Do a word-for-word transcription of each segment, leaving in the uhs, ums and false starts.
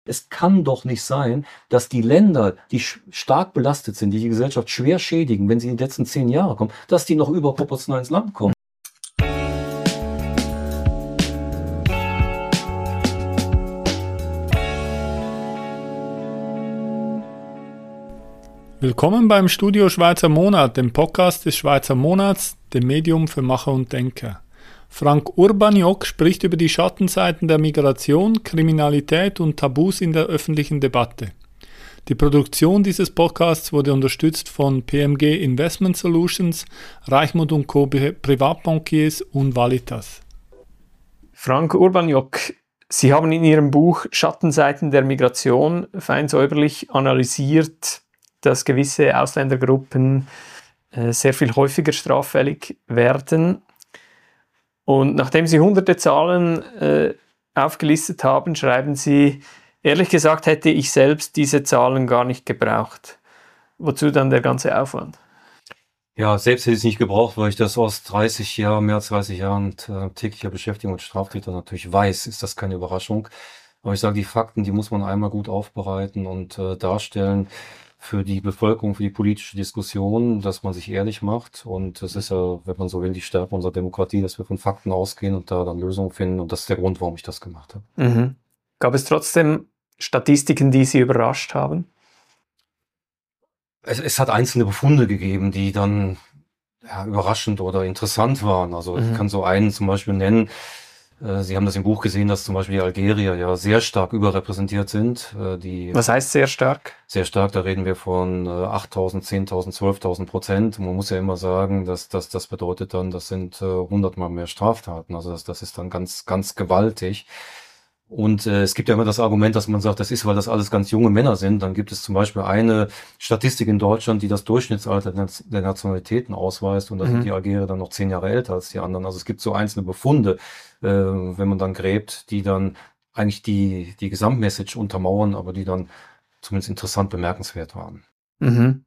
Es kann doch nicht sein, dass die Länder, die stark belastet sind, die die Gesellschaft schwer schädigen, wenn sie in die letzten zehn Jahre kommen, dass die noch überproportional ins Land kommen. Willkommen beim Studio Schweizer Monat, dem Podcast des Schweizer Monats, dem Medium für Macher und Denker. Frank Urbaniok spricht über die Schattenseiten der Migration, Kriminalität und Tabus in der öffentlichen Debatte. Die Produktion dieses Podcasts wurde unterstützt von P M G Investment Solutions, Reichmuth und Co. Privatbankiers und Valitas. Frank Urbaniok, Sie haben in Ihrem Buch Schattenseiten der Migration fein säuberlich analysiert, dass gewisse Ausländergruppen äh, sehr viel häufiger straffällig werden. Und nachdem Sie hunderte Zahlen äh, aufgelistet haben, schreiben Sie, ehrlich gesagt hätte ich selbst diese Zahlen gar nicht gebraucht. Wozu dann der ganze Aufwand? Ja, selbst hätte ich es nicht gebraucht, weil ich das aus dreißig Jahren, mehr als dreißig Jahren äh, täglicher Beschäftigung mit Straftätern natürlich weiß, ist das keine Überraschung. Aber ich sage, die Fakten, die muss man einmal gut aufbereiten und äh, darstellen für die Bevölkerung, für die politische Diskussion, dass man sich ehrlich macht. Und das ist ja, wenn man so will, die Stärke unserer Demokratie, dass wir von Fakten ausgehen und da dann Lösungen finden. Und das ist der Grund, warum ich das gemacht habe. Mhm. Gab es trotzdem Statistiken, die Sie überrascht haben? Es, es hat einzelne Befunde gegeben, die dann ja, überraschend oder interessant waren. Also mhm. ich kann so einen zum Beispiel nennen. Sie haben das im Buch gesehen, dass zum Beispiel die Algerier ja sehr stark überrepräsentiert sind. Die Was heißt sehr stark? Sehr stark, da reden wir von achttausend, zehntausend, zwölftausend Prozent. Man muss ja immer sagen, dass, dass das bedeutet dann, das sind hundertmal mehr Straftaten. Also das, das ist dann ganz, ganz gewaltig. Und äh, es gibt ja immer das Argument, dass man sagt, das ist, weil das alles ganz junge Männer sind. Dann gibt es zum Beispiel eine Statistik in Deutschland, die das Durchschnittsalter der Nationalitäten ausweist. Und da mhm. sind die Algerier dann noch zehn Jahre älter als die anderen. Also es gibt so einzelne Befunde, äh, wenn man dann gräbt, die dann eigentlich die, die Gesamtmessage untermauern, aber die dann zumindest interessant bemerkenswert waren. Mhm.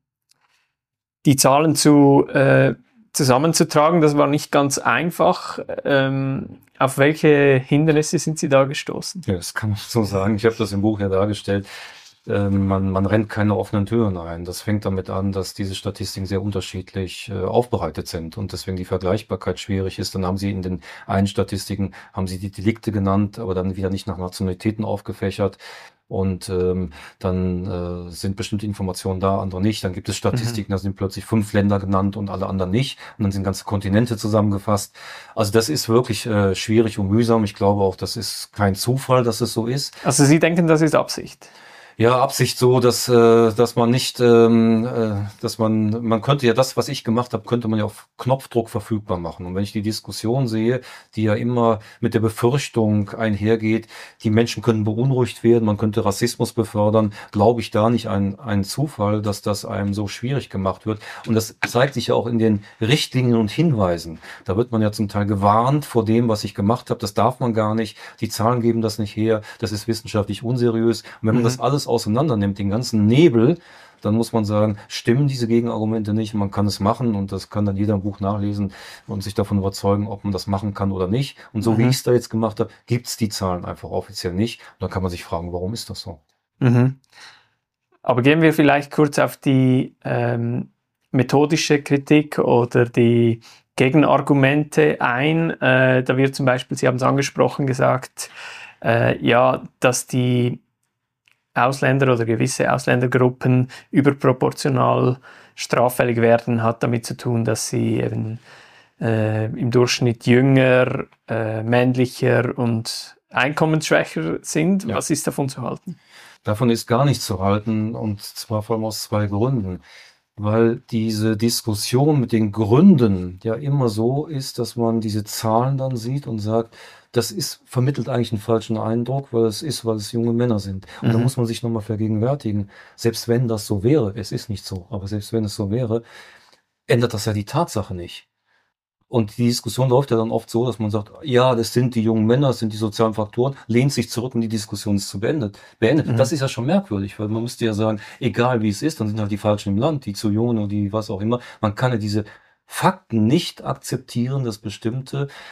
Die Zahlen zu äh, zusammenzutragen, das war nicht ganz einfach. Ähm, auf welche Hindernisse sind Sie da gestoßen? Ja, das kann man so sagen. Ich habe das im Buch ja dargestellt. Ähm, man, man rennt keine offenen Türen ein. Das fängt damit an, dass diese Statistiken sehr unterschiedlich äh, aufbereitet sind und deswegen die Vergleichbarkeit schwierig ist. Dann haben Sie in den einen Statistiken, haben Sie die Delikte genannt, aber dann wieder nicht nach Nationalitäten aufgefächert. Und ähm, dann äh, sind bestimmte Informationen da, andere nicht. Dann gibt es Statistiken, mhm. da sind plötzlich fünf Länder genannt und alle anderen nicht. Und dann sind ganze Kontinente zusammengefasst. Also das ist wirklich äh, schwierig und mühsam. Ich glaube auch, das ist kein Zufall, dass es so ist. Also Sie denken, das ist Absicht? Ja, Absicht so, dass äh, dass man nicht, ähm, äh, dass man, man könnte ja das, was ich gemacht habe, könnte man ja auf Knopfdruck verfügbar machen. Und wenn ich die Diskussion sehe, die ja immer mit der Befürchtung einhergeht, die Menschen könnten beunruhigt werden, man könnte Rassismus befördern, glaube ich da nicht ein, ein Zufall, dass das einem so schwierig gemacht wird. Und das zeigt sich ja auch in den Richtlinien und Hinweisen. Da wird man ja zum Teil gewarnt vor dem, was ich gemacht habe. Das darf man gar nicht. Die Zahlen geben das nicht her. Das ist wissenschaftlich unseriös. Und wenn man mhm. das alles auseinander nimmt, den ganzen Nebel, dann muss man sagen, stimmen diese Gegenargumente nicht. Man kann es machen und das kann dann jeder im Buch nachlesen und sich davon überzeugen, ob man das machen kann oder nicht. Und so mhm. wie ich es da jetzt gemacht habe, gibt es die Zahlen einfach offiziell nicht. Und dann kann man sich fragen, warum ist das so? Mhm. Aber gehen wir vielleicht kurz auf die ähm, methodische Kritik oder die Gegenargumente ein. Äh, da wird zum Beispiel, Sie haben es angesprochen, gesagt, äh, ja, dass die Ausländer oder gewisse Ausländergruppen überproportional straffällig werden, hat damit zu tun, dass sie eben äh, im Durchschnitt jünger, äh, männlicher und einkommensschwächer sind. Ja. Was ist davon zu halten? Davon ist gar nichts zu halten und zwar vor allem aus zwei Gründen. Weil diese Diskussion mit den Gründen ja immer so ist, dass man diese Zahlen dann sieht und sagt, das ist, vermittelt eigentlich einen falschen Eindruck, weil es ist, weil es junge Männer sind. Und mhm. da muss man sich nochmal vergegenwärtigen, selbst wenn das so wäre, es ist nicht so, aber selbst wenn es so wäre, ändert das ja die Tatsache nicht. Und die Diskussion läuft ja dann oft so, dass man sagt, ja, das sind die jungen Männer, das sind die sozialen Faktoren, lehnt sich zurück und die Diskussion ist zu beendet. beendet. Mhm. Das ist ja schon merkwürdig, weil man müsste ja sagen, egal wie es ist, dann sind halt die Falschen im Land, die zu jungen oder die was auch immer. Man kann ja diese Fakten nicht akzeptieren, dass bestimmte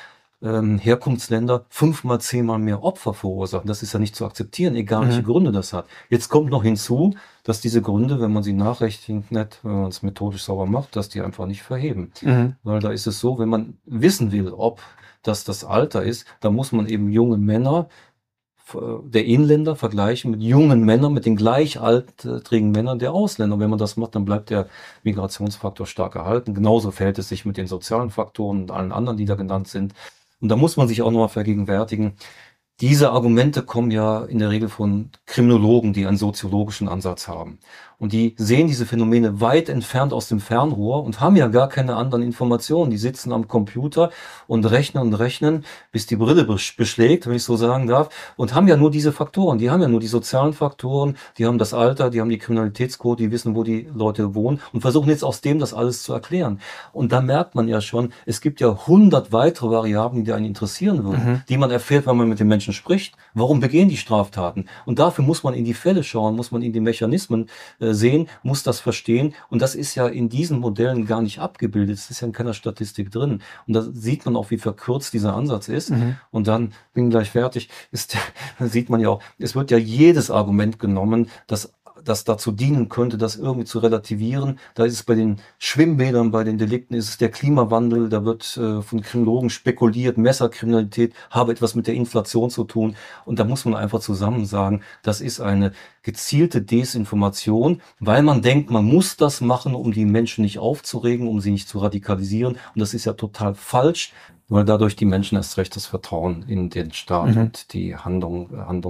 ähm, Herkunftsländer fünfmal, zehnmal mehr Opfer verursachen. Das ist ja nicht zu akzeptieren, egal Mhm. welche Gründe das hat. Jetzt kommt noch hinzu, dass diese Gründe, wenn man sie nachrechnet, wenn man es methodisch sauber macht, dass die einfach nicht verheben. Mhm. Weil da ist es so, wenn man wissen will, ob das das Alter ist, dann muss man eben junge Männer äh, der Inländer vergleichen mit jungen Männern, mit den gleichaltrigen Männern der Ausländer. Und wenn man das macht, dann bleibt der Migrationsfaktor stark erhalten. Genauso verhält es sich mit den sozialen Faktoren und allen anderen, die da genannt sind. Und da muss man sich auch nochmal vergegenwärtigen, diese Argumente kommen ja in der Regel von Kriminologen, die einen soziologischen Ansatz haben. Und die sehen diese Phänomene weit entfernt aus dem Fernrohr und haben ja gar keine anderen Informationen. Die sitzen am Computer und rechnen und rechnen, bis die Brille besch- beschlägt, wenn ich so sagen darf, und haben ja nur diese Faktoren. Die haben ja nur die sozialen Faktoren, die haben das Alter, die haben die Kriminalitätsquote, die wissen, wo die Leute wohnen und versuchen jetzt aus dem das alles zu erklären. Und da merkt man ja schon, es gibt ja hundert weitere Variablen, die einen interessieren würden, Mhm. die man erfährt, wenn man mit den Menschen spricht. Warum begehen die Straftaten? Und dafür muss man in die Fälle schauen, muss man in die Mechanismen äh, sehen, muss das verstehen. Und das ist ja in diesen Modellen gar nicht abgebildet. Es ist ja in keiner Statistik drin. Und da sieht man auch, wie verkürzt dieser Ansatz ist. Mhm. Und dann, bin gleich fertig, ist, da sieht man ja auch, es wird ja jedes Argument genommen, das das dazu dienen könnte, das irgendwie zu relativieren. Da ist es bei den Schwimmbädern, bei den Delikten, ist es der Klimawandel, da wird äh, von Kriminologen spekuliert, Messerkriminalität habe etwas mit der Inflation zu tun. Und da muss man einfach zusammen sagen, das ist eine gezielte Desinformation, weil man denkt, man muss das machen, um die Menschen nicht aufzuregen, um sie nicht zu radikalisieren. Und das ist ja total falsch, weil dadurch die Menschen erst recht das Vertrauen in den Staat Mhm. und die Handlung,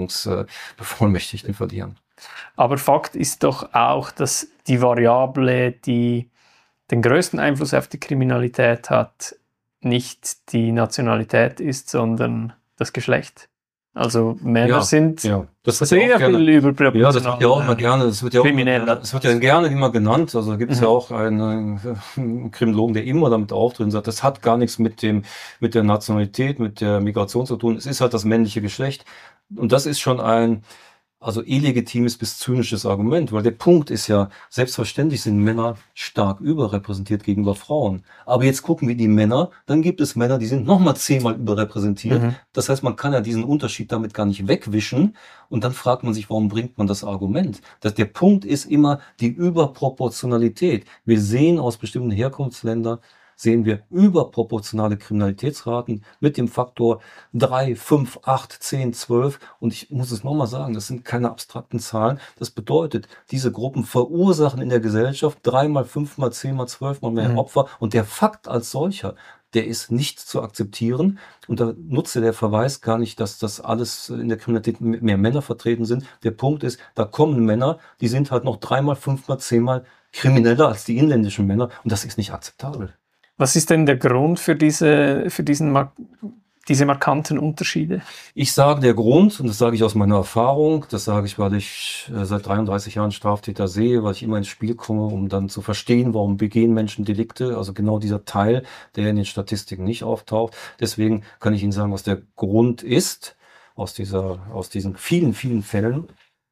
Handlungsbevollmächtigten verlieren. Aber Fakt ist doch auch, dass die Variable, die den größten Einfluss auf die Kriminalität hat, nicht die Nationalität ist, sondern das Geschlecht. Also Männer Ja, sind Ja, das wird ja sehr auch gerne, viel überproportional. ja, das wird ja auch immer gerne, das wird ja auch immer, kriminell. es wird ja gerne immer genannt. Also gibt es Mhm. ja auch einen, äh, einen Kriminologen, der immer damit auftritt und sagt, das hat gar nichts mit dem, mit der Nationalität, mit der Migration zu tun. Es ist halt das männliche Geschlecht. Und das ist schon ein, also illegitimes bis zynisches Argument, weil der Punkt ist ja, selbstverständlich sind Männer stark überrepräsentiert gegenüber Frauen. Aber jetzt gucken wir die Männer, dann gibt es Männer, die sind nochmal zehnmal überrepräsentiert. Mhm. Das heißt, man kann ja diesen Unterschied damit gar nicht wegwischen. Und dann fragt man sich, warum bringt man das Argument? Das, der Punkt ist immer die Überproportionalität. Wir sehen aus bestimmten Herkunftsländern, sehen wir überproportionale Kriminalitätsraten mit dem Faktor drei, fünf, acht, zehn, zwölf. Und ich muss es nochmal sagen, das sind keine abstrakten Zahlen. Das bedeutet, diese Gruppen verursachen in der Gesellschaft dreimal, fünfmal, zehnmal, zwölfmal mehr Mhm. Opfer. Und der Fakt als solcher, der ist nicht zu akzeptieren. Und da nutze der Verweis gar nicht, dass das alles in der Kriminalität mehr Männer vertreten sind. Der Punkt ist, da kommen Männer, die sind halt noch dreimal, fünfmal, zehnmal krimineller als die inländischen Männer. Und das ist nicht akzeptabel. Was ist denn der Grund für diese, für diesen, mar- diese markanten Unterschiede? Ich sage der Grund, und das sage ich aus meiner Erfahrung, das sage ich, weil ich äh, seit dreiunddreißig Jahren Straftäter sehe, weil ich immer ins Spiel komme, um dann zu verstehen, warum begehen Menschen Delikte, also genau dieser Teil, der in den Statistiken nicht auftaucht. Deswegen kann ich Ihnen sagen, was der Grund ist, aus dieser, aus diesen vielen, vielen Fällen.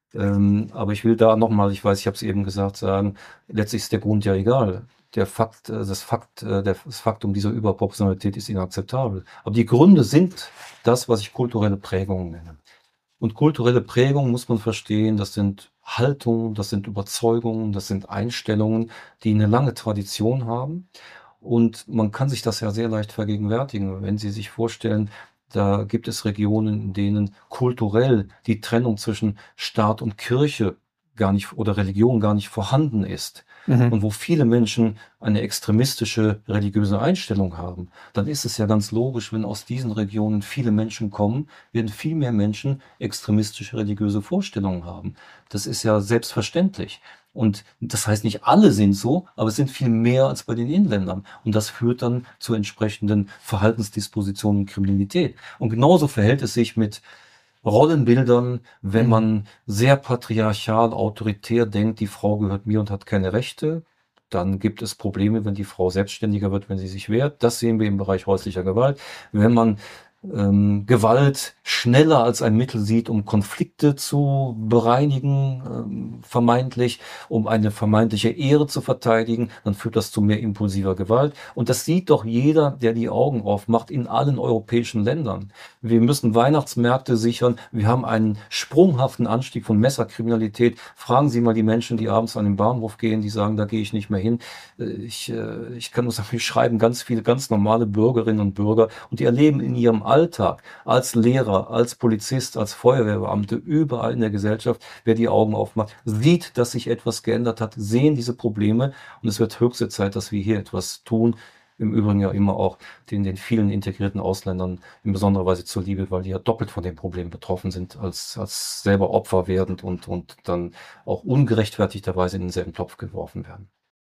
Ähm, aber ich will da nochmal, ich weiß, ich habe es eben gesagt, sagen, letztlich ist der Grund ja egal. Der Fakt, äh, das Fakt, äh, der- das Faktum dieser Überproportionalität ist inakzeptabel. Aber die Gründe sind das, was ich kulturelle Prägungen nenne. Und kulturelle Prägungen muss man verstehen, das sind Haltungen, das sind Überzeugungen, das sind Einstellungen, die eine lange Tradition haben. Und man kann sich das ja sehr leicht vergegenwärtigen, wenn Sie sich vorstellen, da gibt es Regionen, in denen kulturell die Trennung zwischen Staat und Kirche gar nicht oder Religion gar nicht vorhanden ist. Mhm. Und wo viele Menschen eine extremistische religiöse Einstellung haben, dann ist es ja ganz logisch, wenn aus diesen Regionen viele Menschen kommen, werden viel mehr Menschen extremistische religiöse Vorstellungen haben. Das ist ja selbstverständlich. Und das heißt, nicht alle sind so, aber es sind viel mehr als bei den Inländern. Und das führt dann zu entsprechenden Verhaltensdispositionen und Kriminalität. Und genauso verhält es sich mit Rollenbildern, wenn Mhm. man sehr patriarchal, autoritär denkt, die Frau gehört mir und hat keine Rechte, dann gibt es Probleme, wenn die Frau selbstständiger wird, wenn sie sich wehrt. Das sehen wir im Bereich häuslicher Gewalt. Wenn man ähm, Gewalt schneller als ein Mittel sieht, um Konflikte zu bereinigen, ähm, vermeintlich, um eine vermeintliche Ehre zu verteidigen, dann führt das zu mehr impulsiver Gewalt. Und das sieht doch jeder, der die Augen aufmacht, in allen europäischen Ländern. Wir müssen Weihnachtsmärkte sichern. Wir haben einen sprunghaften Anstieg von Messerkriminalität. Fragen Sie mal die Menschen, die abends an den Bahnhof gehen, die sagen, da gehe ich nicht mehr hin. Ich, äh, ich kann nur sagen, wir schreiben ganz viele ganz normale Bürgerinnen und Bürger und die erleben in ihrem Alltag als Lehrer, als Polizist, als Feuerwehrbeamte, überall in der Gesellschaft, wer die Augen aufmacht, sieht, dass sich etwas geändert hat, sehen diese Probleme und es wird höchste Zeit, dass wir hier etwas tun. Im Übrigen ja immer auch den, den vielen integrierten Ausländern in besonderer Weise zuliebe, weil die ja doppelt von dem Problem betroffen sind, als, als selber Opfer werdend und, und dann auch ungerechtfertigterweise in denselben Topf geworfen werden.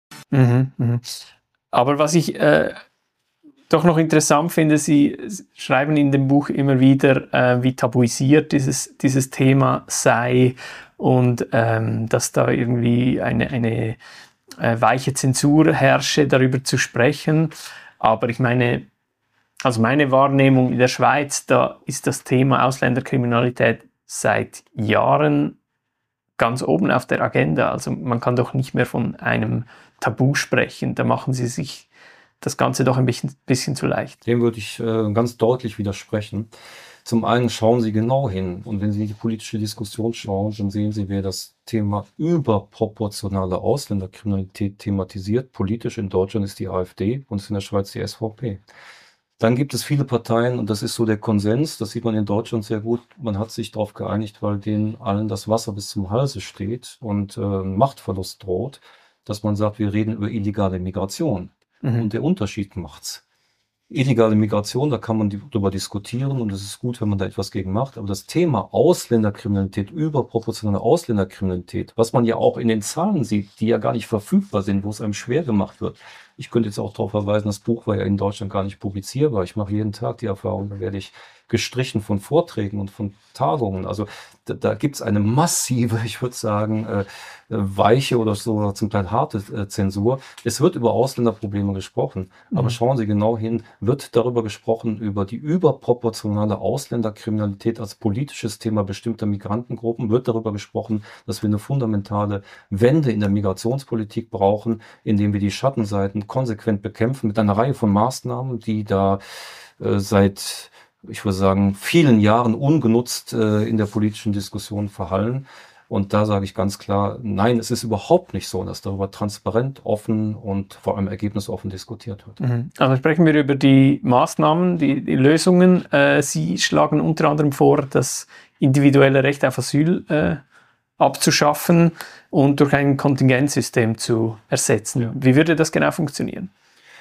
Mhm, mhm. Aber was ich äh, doch noch interessant finde, Sie schreiben in dem Buch immer wieder, äh, wie tabuisiert dieses, dieses Thema sei und ähm, dass da irgendwie eine, eine äh, weiche Zensur herrsche, darüber zu sprechen. Aber ich meine, also meine Wahrnehmung in der Schweiz, da ist das Thema Ausländerkriminalität seit Jahren ganz oben auf der Agenda. Also man kann doch nicht mehr von einem Tabu sprechen. Da machen Sie sich das Ganze doch ein bisschen, bisschen zu leicht. Dem würde ich äh, ganz deutlich widersprechen. Zum einen schauen Sie genau hin und wenn Sie in die politische Diskussion schauen, dann sehen Sie, wer das Thema überproportionale Ausländerkriminalität thematisiert. Politisch in Deutschland ist die AfD und ist in der Schweiz die S V P. Dann gibt es viele Parteien und das ist so der Konsens, das sieht man in Deutschland sehr gut. Man hat sich darauf geeinigt, weil denen allen das Wasser bis zum Halse steht und äh, Machtverlust droht, dass man sagt, wir reden über illegale Migration. Mhm. Und der Unterschied macht's. Illegale Migration, da kann man darüber diskutieren und es ist gut, wenn man da etwas gegen macht. Aber das Thema Ausländerkriminalität, überproportionale Ausländerkriminalität, was man ja auch in den Zahlen sieht, die ja gar nicht verfügbar sind, wo es einem schwer gemacht wird. Ich könnte jetzt auch darauf verweisen, das Buch war ja in Deutschland gar nicht publizierbar. Ich mache jeden Tag die Erfahrung, da werde ich gestrichen von Vorträgen und von Tagungen. Also da, da gibt es eine massive, ich würde sagen, äh, weiche oder so zum Teil harte äh, Zensur. Es wird über Ausländerprobleme gesprochen, mhm. aber schauen Sie genau hin, wird darüber gesprochen, über die überproportionale Ausländerkriminalität als politisches Thema bestimmter Migrantengruppen, wird darüber gesprochen, dass wir eine fundamentale Wende in der Migrationspolitik brauchen, indem wir die Schattenseiten konsequent bekämpfen mit einer Reihe von Maßnahmen, die da äh, seit ich würde sagen, vielen Jahren ungenutzt äh, in der politischen Diskussion verhallen. Und da sage ich ganz klar, nein, es ist überhaupt nicht so, dass darüber transparent, offen und vor allem ergebnisoffen diskutiert wird. Mhm. Also sprechen wir über die Maßnahmen, die, die Lösungen. Äh, Sie schlagen unter anderem vor, das individuelle Recht auf Asyl äh, abzuschaffen und durch ein Kontingentsystem zu ersetzen. Ja. Wie würde das genau funktionieren?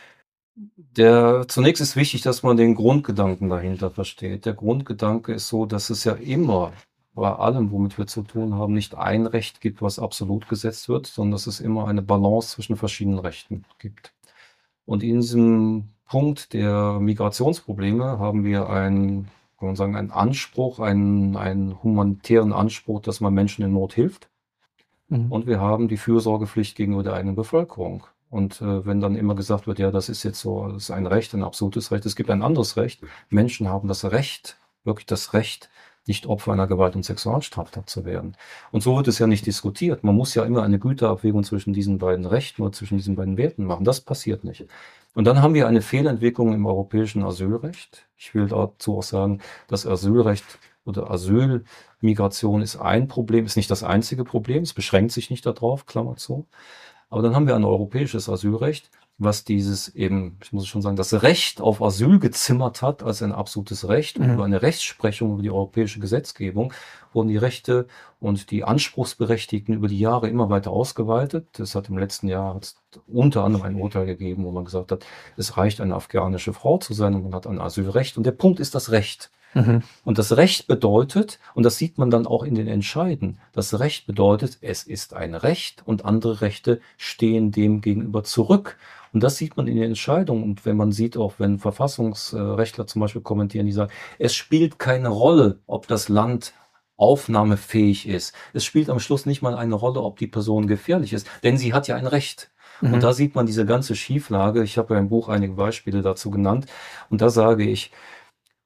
Der, zunächst ist wichtig, dass man den Grundgedanken dahinter versteht. Der Grundgedanke ist so, dass es ja immer bei allem, womit wir zu tun haben, nicht ein Recht gibt, was absolut gesetzt wird, sondern dass es immer eine Balance zwischen verschiedenen Rechten gibt. Und in diesem Punkt der Migrationsprobleme haben wir einen, kann man sagen, einen Anspruch, einen, einen humanitären Anspruch, dass man Menschen in Not hilft. Mhm. Und wir haben die Fürsorgepflicht gegenüber der eigenen Bevölkerung. Und äh, wenn dann immer gesagt wird, ja, das ist jetzt so, das ist ein Recht, ein absolutes Recht. Es gibt ein anderes Recht. Menschen haben das Recht, wirklich das Recht, nicht Opfer einer Gewalt- und Sexualstraftat zu werden. Und so wird es ja nicht diskutiert. Man muss ja immer eine Güterabwägung zwischen diesen beiden Rechten oder zwischen diesen beiden Werten machen. Das passiert nicht. Und dann haben wir eine Fehlentwicklung im europäischen Asylrecht. Ich will dazu auch sagen, das Asylrecht oder Asylmigration ist ein Problem, ist nicht das einzige Problem. Es beschränkt sich nicht darauf, Klammer zu. Aber dann haben wir ein europäisches Asylrecht, was dieses eben, ich muss schon sagen, das Recht auf Asyl gezimmert hat als ein absolutes Recht. Und mhm. über eine Rechtsprechung über die europäische Gesetzgebung wurden die Rechte und die Anspruchsberechtigten über die Jahre immer weiter ausgeweitet. Das hat im letzten Jahr hat's unter anderem ein Urteil gegeben, wo man gesagt hat, es reicht, eine afghanische Frau zu sein und man hat ein Asylrecht. Und der Punkt ist das Recht. Mhm. Und das Recht bedeutet, und das sieht man dann auch in den Entscheiden, das Recht bedeutet, es ist ein Recht und andere Rechte stehen dem gegenüber zurück. Und das sieht man in den Entscheidungen. Und wenn man sieht, auch wenn Verfassungsrechtler zum Beispiel kommentieren, die sagen, es spielt keine Rolle, ob das Land aufnahmefähig ist. Es spielt am Schluss nicht mal eine Rolle, ob die Person gefährlich ist, denn sie hat ja ein Recht. Mhm. Und da sieht man diese ganze Schieflage. Ich habe ja im Buch einige Beispiele dazu genannt. Und da sage ich,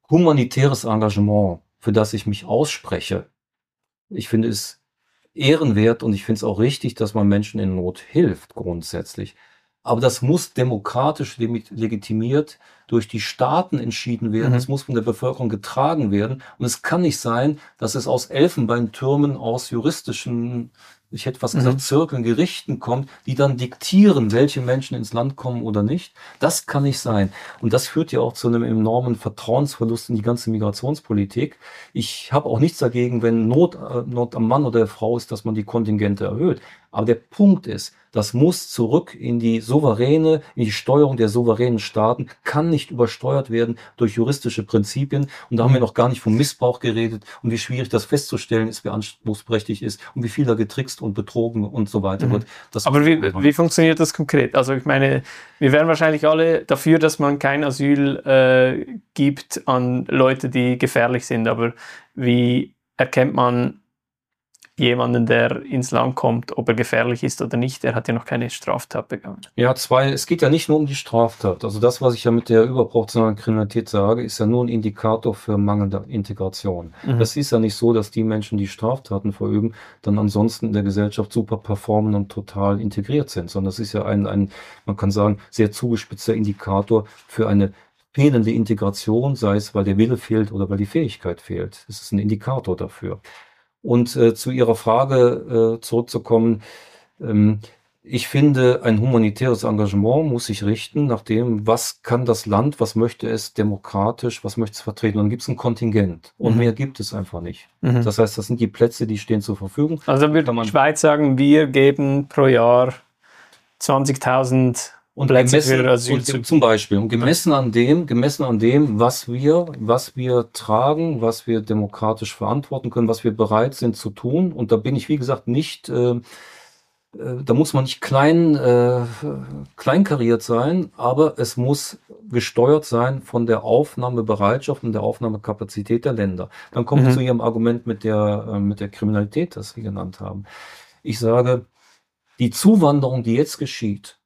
humanitäres Engagement, für das ich mich ausspreche, ich finde es ehrenwert und ich finde es auch richtig, dass man Menschen in Not hilft, grundsätzlich. Aber das muss demokratisch legitimiert durch die Staaten entschieden werden. Mhm. Es muss von der Bevölkerung getragen werden. Und es kann nicht sein, dass es aus Elfenbeintürmen, aus juristischen, ich hätte fast gesagt, Mhm. Zirkeln, Gerichten kommt, die dann diktieren, welche Menschen ins Land kommen oder nicht. Das kann nicht sein. Und das führt ja auch zu einem enormen Vertrauensverlust in die ganze Migrationspolitik. Ich habe auch nichts dagegen, wenn Not, äh, Not am Mann oder der Frau ist, dass man die Kontingente erhöht. Aber der Punkt ist, das muss zurück in die souveräne, in die Steuerung der souveränen Staaten, kann nicht übersteuert werden durch juristische Prinzipien. Und da haben wir noch gar nicht vom Missbrauch geredet und wie schwierig das festzustellen ist, wer anspruchsberechtigt ist und wie viel da getrickst und betrogen und so weiter wird. Das Aber wie, wie funktioniert das konkret? Also ich meine, wir wären wahrscheinlich alle dafür, dass man kein Asyl äh, gibt an Leute, die gefährlich sind. Aber wie erkennt man jemanden, der ins Land kommt, ob er gefährlich ist oder nicht? Er hat ja noch keine Straftat begangen. Ja, zwei, es geht ja nicht nur um die Straftat. Also das, was ich ja mit der überproportionalen Kriminalität sage, ist ja nur ein Indikator für mangelnde Integration. Mhm. Das ist ja nicht so, dass die Menschen, die Straftaten verüben, dann ansonsten in der Gesellschaft super performen und total integriert sind, sondern das ist ja ein, ein, man kann sagen, sehr zugespitzter Indikator für eine fehlende Integration, sei es, weil der Wille fehlt oder weil die Fähigkeit fehlt. Es ist ein Indikator dafür. Und äh, zu Ihrer Frage äh, zurückzukommen, ähm, ich finde, ein humanitäres Engagement muss sich richten nach dem, was kann das Land, was möchte es demokratisch, was möchte es vertreten. Und dann gibt es ein Kontingent und Mhm. mehr gibt es einfach nicht. Mhm. Das heißt, das sind die Plätze, die stehen zur Verfügung. Also dann würde Kann man- die Schweiz sagen, wir geben pro Jahr zwanzigtausend Und Plätze gemessen, für Asyl und zu. zum Beispiel, und gemessen an dem, gemessen an dem, was wir, was wir tragen, was wir demokratisch verantworten können, was wir bereit sind zu tun. Und da bin ich, wie gesagt, nicht, äh, äh, da muss man nicht klein, äh, kleinkariert sein, aber es muss gesteuert sein von der Aufnahmebereitschaft und der Aufnahmekapazität der Länder. Dann kommt Mhm. zu Ihrem Argument mit der, äh, mit der Kriminalität, das Sie genannt haben. Ich sage, die Zuwanderung, die jetzt geschieht,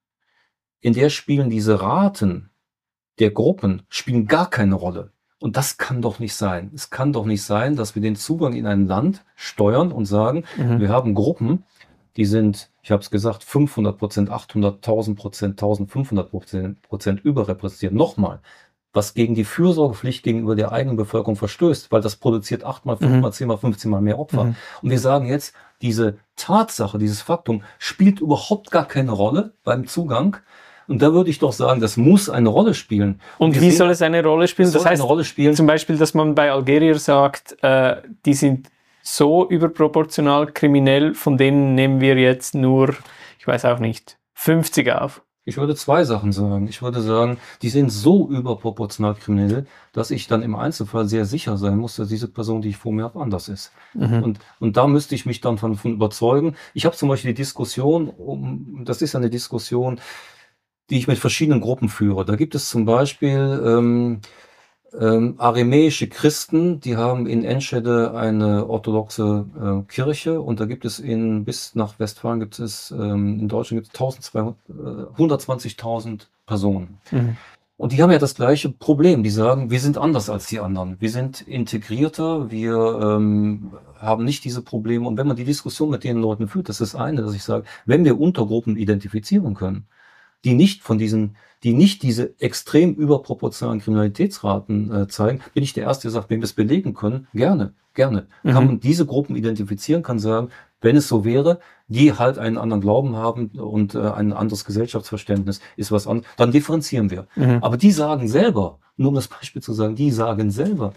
in der spielen diese Raten der Gruppen spielen gar keine Rolle. Und das kann doch nicht sein. Es kann doch nicht sein, dass wir den Zugang in ein Land steuern und sagen, Mhm. wir haben Gruppen, die sind, ich habe es gesagt, fünfhundert Prozent, achthundert, tausend Prozent, eintausendfünfhundert Prozent überrepräsentiert. Nochmal, was gegen die Fürsorgepflicht gegenüber der eigenen Bevölkerung verstößt, weil das produziert achtmal, fünfmal, zehnmal, fünfzehnmal mehr Opfer. Mhm. Und wir sagen jetzt, diese Tatsache, dieses Faktum spielt überhaupt gar keine Rolle beim Zugang. Und da würde ich doch sagen, das muss eine Rolle spielen. Und wir wie sehen, soll es eine Rolle spielen? es soll Das heißt eine Rolle spielen. zum Beispiel, dass man bei Algerier sagt, äh, die sind so überproportional kriminell, von denen nehmen wir jetzt nur, ich weiß auch nicht, fünfzig auf. Ich würde zwei Sachen sagen. Ich würde sagen, die sind so überproportional kriminell, dass ich dann im Einzelfall sehr sicher sein muss, dass diese Person, die ich vor mir habe, anders ist. Mhm. Und, und da müsste ich mich dann von, von überzeugen. Ich habe zum Beispiel die Diskussion, um, das ist eine Diskussion, die ich mit verschiedenen Gruppen führe. Da gibt es zum Beispiel ähm, ähm, aramäische Christen, die haben in Enschede eine orthodoxe äh, Kirche und da gibt es in bis nach Westfalen gibt es ähm, in Deutschland gibt es eintausendzweihundert, äh, hundertzwanzigtausend Personen. Mhm. Und die haben ja das gleiche Problem. Die sagen, wir sind anders als die anderen. Wir sind integrierter, wir ähm, haben nicht diese Probleme. Und wenn man die Diskussion mit den Leuten führt, das ist das eine, dass ich sage, wenn wir Untergruppen identifizieren können, die nicht von diesen, die nicht diese extrem überproportionalen Kriminalitätsraten äh, zeigen, bin ich der Erste, der sagt, wenn wir es belegen können, gerne, gerne. Mhm. Kann man diese Gruppen identifizieren, kann sagen, wenn es so wäre, die halt einen anderen Glauben haben und äh, ein anderes Gesellschaftsverständnis ist was anderes, dann differenzieren wir. Mhm. Aber die sagen selber, nur um das Beispiel zu sagen, die sagen selber,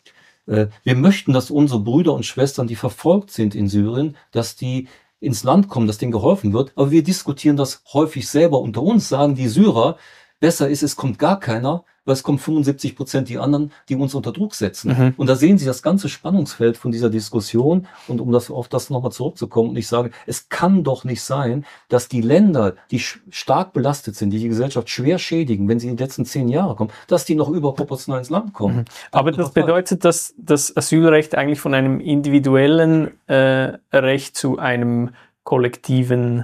äh, wir möchten, dass unsere Brüder und Schwestern, die verfolgt sind in Syrien, dass die ins Land kommen, dass denen geholfen wird. Aber wir diskutieren das häufig selber unter uns, sagen die Syrer, besser ist, es kommt gar keiner, weil es kommen fünfundsiebzig Prozent die anderen, die uns unter Druck setzen. Mhm. Und da sehen Sie das ganze Spannungsfeld von dieser Diskussion. Und um das, auf das nochmal zurückzukommen, und ich sage, es kann doch nicht sein, dass die Länder, die stark belastet sind, die die Gesellschaft schwer schädigen, wenn sie in die letzten zehn Jahre kommen, dass die noch überproportional ins Land kommen. Mhm. Aber das bedeutet, dass das Asylrecht eigentlich von einem individuellen äh, Recht zu einem kollektiven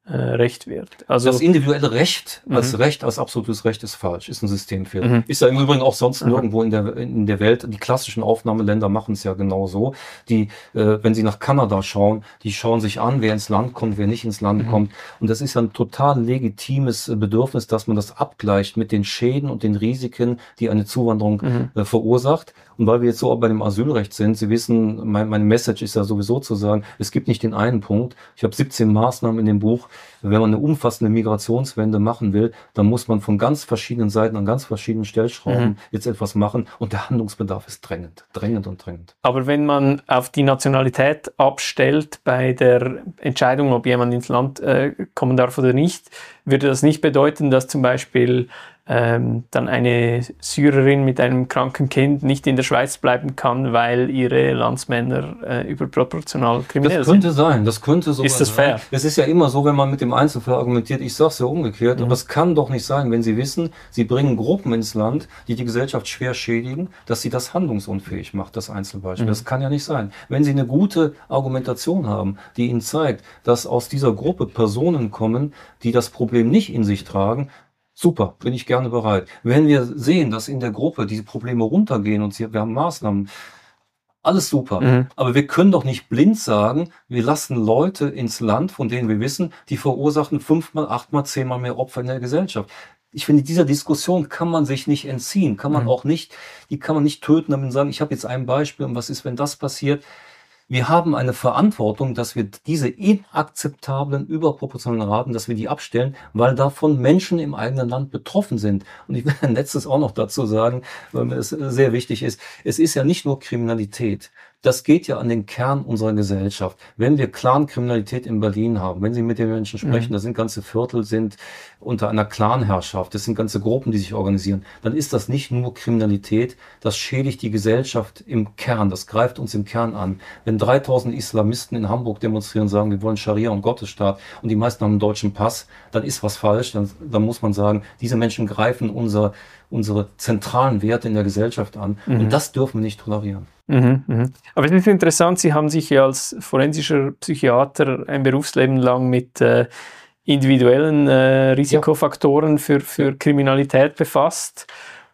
äh, Recht wird. Also das individuelle Recht als mhm. Recht, als absolutes Recht ist falsch, ist ein Systemfehler. Mhm. Ist ja im Übrigen auch sonst Mhm. nirgendwo in der, in der Welt. Die klassischen Aufnahmeländer machen es ja genauso. Die, äh, wenn Sie nach Kanada schauen, die schauen sich an, wer ins Land kommt, wer nicht ins Land Mhm. kommt. Und das ist ja ein total legitimes Bedürfnis, dass man das abgleicht mit den Schäden und den Risiken, die eine Zuwanderung Mhm. äh, verursacht. Und weil wir jetzt so auch bei dem Asylrecht sind, Sie wissen, mein, meine Message ist ja sowieso zu sagen, es gibt nicht den einen Punkt. Ich habe siebzehn Maßnahmen in dem Buch. Wenn man eine umfassende Migrationswende machen will, dann muss man von ganz verschiedenen Seiten an ganz verschiedenen Stellschrauben Mhm. jetzt etwas machen. Und der Handlungsbedarf ist drängend, drängend und drängend. Aber wenn man auf die Nationalität abstellt bei der Entscheidung, ob jemand ins Land äh, kommen darf oder nicht, würde das nicht bedeuten, dass zum Beispiel ähm, dann eine Syrerin mit einem kranken Kind nicht in der Schweiz bleiben kann, weil ihre Landsmänner äh, überproportional kriminell Das sind? könnte sein, das könnte sogar Ist das sein. fair? Es ist ja immer so, wenn man mit dem Einzelfall argumentiert, ich sage es ja umgekehrt, Mhm. aber es kann doch nicht sein, wenn Sie wissen, Sie bringen Gruppen ins Land, die die Gesellschaft schwer schädigen, dass Sie das handlungsunfähig macht, das Einzelbeispiel. Mhm. Das kann ja nicht sein. Wenn Sie eine gute Argumentation haben, die Ihnen zeigt, dass aus dieser Gruppe Personen kommen, die das Problem nicht in sich tragen, super, bin ich gerne bereit. Wenn wir sehen, dass in der Gruppe diese Probleme runtergehen und wir haben Maßnahmen, alles super. Mhm. Aber wir können doch nicht blind sagen, wir lassen Leute ins Land, von denen wir wissen, die verursachen fünfmal, achtmal, zehnmal mehr Opfer in der Gesellschaft. Ich finde, dieser Diskussion kann man sich nicht entziehen, kann man Mhm. auch nicht, die kann man nicht töten, damit sagen, ich habe jetzt ein Beispiel und was ist, wenn das passiert? Wir haben eine Verantwortung, dass wir diese inakzeptablen, überproportionalen Raten, dass wir die abstellen, weil davon Menschen im eigenen Land betroffen sind. Und ich will ein letztes auch noch dazu sagen, weil mir das sehr wichtig ist. Es ist ja nicht nur Kriminalität. Das geht ja an den Kern unserer Gesellschaft. Wenn wir Clankriminalität in Berlin haben, wenn Sie mit den Menschen sprechen, Mhm. da sind ganze Viertel sind unter einer Clanherrschaft, das sind ganze Gruppen, die sich organisieren, dann ist das nicht nur Kriminalität, das schädigt die Gesellschaft im Kern, das greift uns im Kern an. Wenn dreitausend Islamisten in Hamburg demonstrieren und sagen, wir wollen Scharia und Gottesstaat und die meisten haben einen deutschen Pass, dann ist was falsch, dann, dann muss man sagen, diese Menschen greifen unser, unsere zentralen Werte in der Gesellschaft an Mhm. und das dürfen wir nicht tolerieren. Mhm, mhm. Aber es ist interessant, Sie haben sich ja als forensischer Psychiater ein Berufsleben lang mit äh, individuellen äh, Risikofaktoren für, für Kriminalität befasst.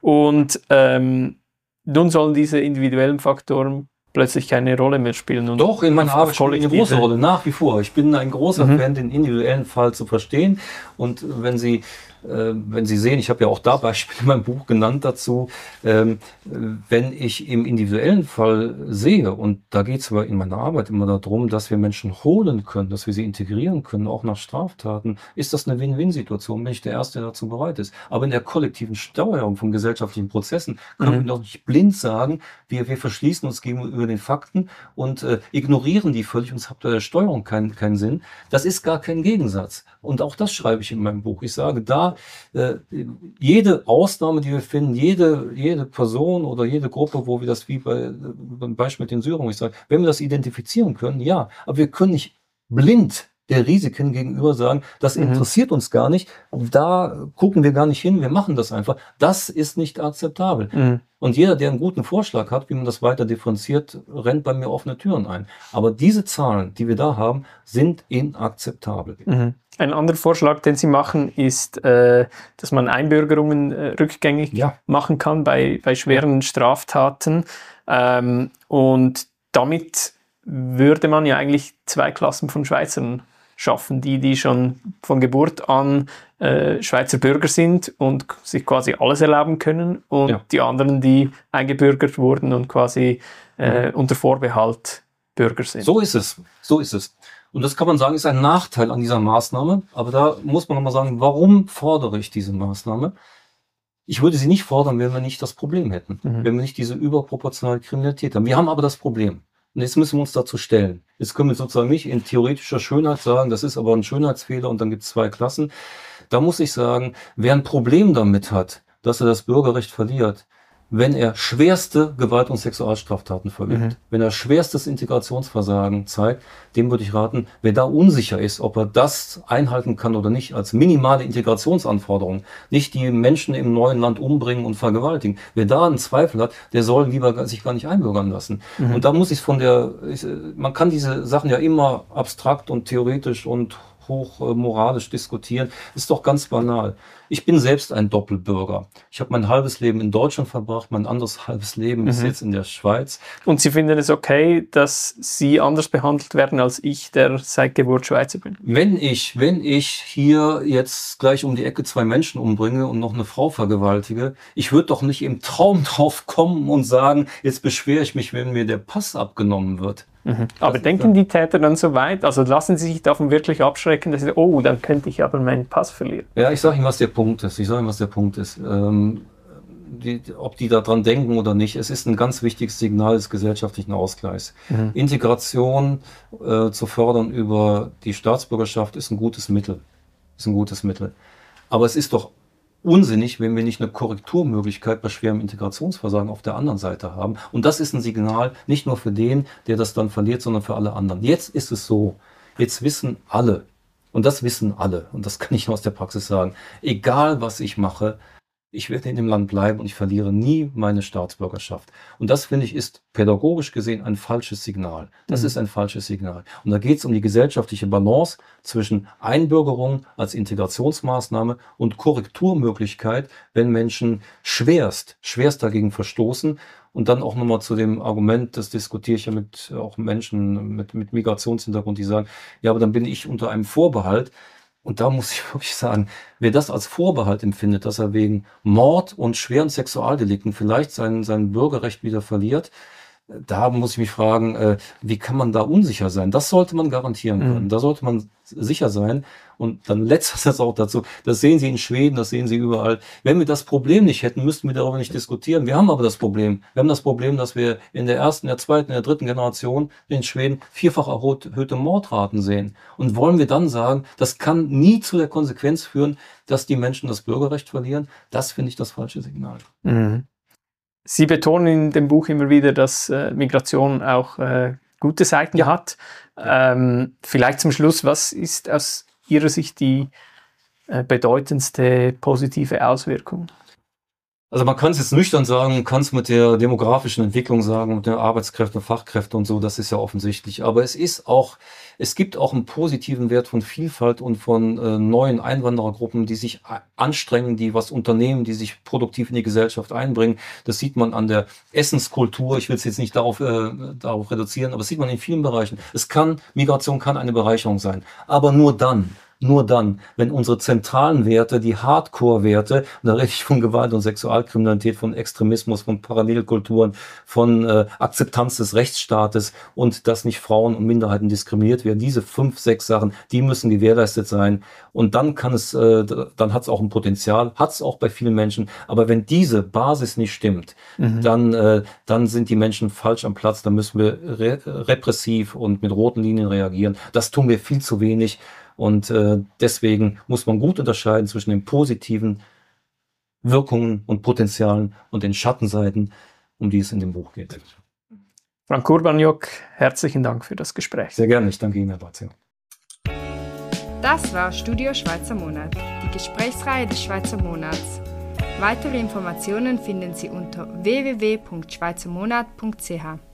Und ähm, nun sollen diese individuellen Faktoren plötzlich keine Rolle mehr spielen. Und Doch, in meiner auf- Arbeit auf spielt eine kollektive- große Rolle, nach wie vor. Ich bin ein großer Mhm. Fan, den individuellen Fall zu verstehen. Und wenn Sie, äh, wenn Sie sehen, ich habe ja auch da Beispiele in meinem Buch genannt dazu, ähm, wenn ich im individuellen Fall sehe, und da geht es in meiner Arbeit immer darum, dass wir Menschen holen können, dass wir sie integrieren können, auch nach Straftaten, ist das eine Win-Win-Situation, bin ich der Erste, der dazu bereit ist. Aber in der kollektiven Steuerung von gesellschaftlichen Prozessen können Mhm. wir doch nicht blind sagen, wir, wir verschließen uns gegenüber den Fakten und äh, ignorieren die völlig, und es hat bei der Steuerung keinen keinen Sinn. Das ist gar kein Gegensatz. Und auch das schreibe ich in meinem Buch. Ich sage da, äh, jede Ausnahme, die wir finden, jede, jede Person oder jede Gruppe, wo wir das wie bei, beim Beispiel mit den Syrern, wo ich sage, wenn wir das identifizieren können, ja, aber wir können nicht blind der Risiken gegenüber sagen, das Mhm. interessiert uns gar nicht, da gucken wir gar nicht hin, wir machen das einfach. Das ist nicht akzeptabel. Mhm. Und jeder, der einen guten Vorschlag hat, wie man das weiter differenziert, rennt bei mir offene Türen ein. Aber diese Zahlen, die wir da haben, sind inakzeptabel. Mhm. Ein anderer Vorschlag, den Sie machen, ist, äh, dass man Einbürgerungen äh, rückgängig Ja. machen kann bei, bei schweren Straftaten. Ähm, und damit würde man ja eigentlich zwei Klassen von Schweizern schaffen. Die, die schon von Geburt an äh, Schweizer Bürger sind und sich quasi alles erlauben können, und Ja. die anderen, die eingebürgert wurden und quasi äh, unter Vorbehalt Bürger sind. So ist es. So ist es. Und das kann man sagen, ist ein Nachteil an dieser Maßnahme. Aber da muss man nochmal sagen, warum fordere ich diese Maßnahme? Ich würde sie nicht fordern, wenn wir nicht das Problem hätten. Mhm. Wenn wir nicht diese überproportionale Kriminalität haben. Wir haben aber das Problem. Und jetzt müssen wir uns dazu stellen. Jetzt können wir sozusagen nicht in theoretischer Schönheit sagen, das ist aber ein Schönheitsfehler und dann gibt es zwei Klassen. Da muss ich sagen, wer ein Problem damit hat, dass er das Bürgerrecht verliert, wenn er schwerste Gewalt- und Sexualstraftaten verübt, Mhm. wenn er schwerstes Integrationsversagen zeigt, dem würde ich raten, wer da unsicher ist, ob er das einhalten kann oder nicht, als minimale Integrationsanforderung, nicht die Menschen im neuen Land umbringen und vergewaltigen. Wer da einen Zweifel hat, der soll lieber sich gar nicht einbürgern lassen. Mhm. Und da muss ich von der, ich, man kann diese Sachen ja immer abstrakt und theoretisch und hoch äh, moralisch diskutieren. Ist doch ganz banal. Ich bin selbst ein Doppelbürger. Ich habe mein halbes Leben in Deutschland verbracht, mein anderes halbes Leben mhm. ist jetzt in der Schweiz. Und Sie finden es okay, dass Sie anders behandelt werden als ich, der seit Geburt Schweizer bin? Wenn ich, wenn ich hier jetzt gleich um die Ecke zwei Menschen umbringe und noch eine Frau vergewaltige, ich würde doch nicht im Traum drauf kommen und sagen, jetzt beschwere ich mich, wenn mir der Pass abgenommen wird. Mhm. Aber denken die Täter dann so weit? Also lassen sie sich davon wirklich abschrecken, dass sie sagen, oh, dann könnte ich aber meinen Pass verlieren? Ja, ich sage Ihnen, was der Punkt ist. Ich sage Ihnen, was der Punkt ist. Ähm, die, ob die da dran denken oder nicht, es ist ein ganz wichtiges Signal des gesellschaftlichen Ausgleichs. Mhm. Integration äh, zu fördern über die Staatsbürgerschaft ist ein gutes Mittel. Ist ein gutes Mittel. Aber es ist doch unsinnig, wenn wir nicht eine Korrekturmöglichkeit bei schwerem Integrationsversagen auf der anderen Seite haben. Und das ist ein Signal nicht nur für den, der das dann verliert, sondern für alle anderen. Jetzt ist es so, jetzt wissen alle, und das wissen alle, und das kann ich nur aus der Praxis sagen, egal was ich mache, ich werde in dem Land bleiben und ich verliere nie meine Staatsbürgerschaft. Und das, finde ich, ist pädagogisch gesehen ein falsches Signal. Das mhm. ist ein falsches Signal. Und da geht es um die gesellschaftliche Balance zwischen Einbürgerung als Integrationsmaßnahme und Korrekturmöglichkeit, wenn Menschen schwerst, schwerst dagegen verstoßen. Und dann auch nochmal zu dem Argument, das diskutiere ich ja mit auch Menschen mit, mit Migrationshintergrund, die sagen, ja, aber dann bin ich unter einem Vorbehalt. Und da muss ich wirklich sagen, wer das als Vorbehalt empfindet, dass er wegen Mord und schweren Sexualdelikten vielleicht sein, sein Bürgerrecht wieder verliert, da muss ich mich fragen, äh, wie kann man da unsicher sein? Das sollte man garantieren können. Mhm. Da sollte man sicher sein. Und dann letztes Satz auch dazu, das sehen Sie in Schweden, das sehen Sie überall. Wenn wir das Problem nicht hätten, müssten wir darüber nicht diskutieren. Wir haben aber das Problem. Wir haben das Problem, dass wir in der ersten, der zweiten, der dritten Generation in Schweden vierfach erhöhte Mordraten sehen. Und wollen wir dann sagen, das kann nie zu der Konsequenz führen, dass die Menschen das Bürgerrecht verlieren? Das finde ich das falsche Signal. Mhm. Sie betonen in dem Buch immer wieder, dass äh, Migration auch äh, gute Seiten ja. hat. Ähm, vielleicht zum Schluss, was ist aus Ihrer Sicht die äh, bedeutendste positive Auswirkung? Also man kann es jetzt nüchtern sagen, kann es mit der demografischen Entwicklung sagen, mit den Arbeitskräften, Fachkräften und so, das ist ja offensichtlich. Aber es ist auch, es gibt auch einen positiven Wert von Vielfalt und von äh, neuen Einwanderergruppen, die sich anstrengen, die was unternehmen, die sich produktiv in die Gesellschaft einbringen. Das sieht man an der Essenskultur. Ich will es jetzt nicht darauf, äh, darauf reduzieren, aber das sieht man in vielen Bereichen. Es kann, Migration kann eine Bereicherung sein, aber nur dann. Nur dann, wenn unsere zentralen Werte, die Hardcore-Werte, und da rede ich von Gewalt und Sexualkriminalität, von Extremismus, von Parallelkulturen, von äh, Akzeptanz des Rechtsstaates und dass nicht Frauen und Minderheiten diskriminiert werden, diese fünf, sechs Sachen, die müssen gewährleistet sein. Und dann kann es, äh, dann hat es auch ein Potenzial, hat es auch bei vielen Menschen. Aber wenn diese Basis nicht stimmt, mhm. dann, äh, dann sind die Menschen falsch am Platz. Dann müssen wir re- repressiv und mit roten Linien reagieren. Das tun wir viel zu wenig. Und äh, deswegen muss man gut unterscheiden zwischen den positiven Wirkungen und Potenzialen und den Schattenseiten, um die es in dem Buch geht. Frank Urbaniok, herzlichen Dank für das Gespräch. Sehr gerne, ich danke Ihnen, Herr Barzio. Das war Studio Schweizer Monat, die Gesprächsreihe des Schweizer Monats. Weitere Informationen finden Sie unter w w w punkt schweizermonat punkt c h.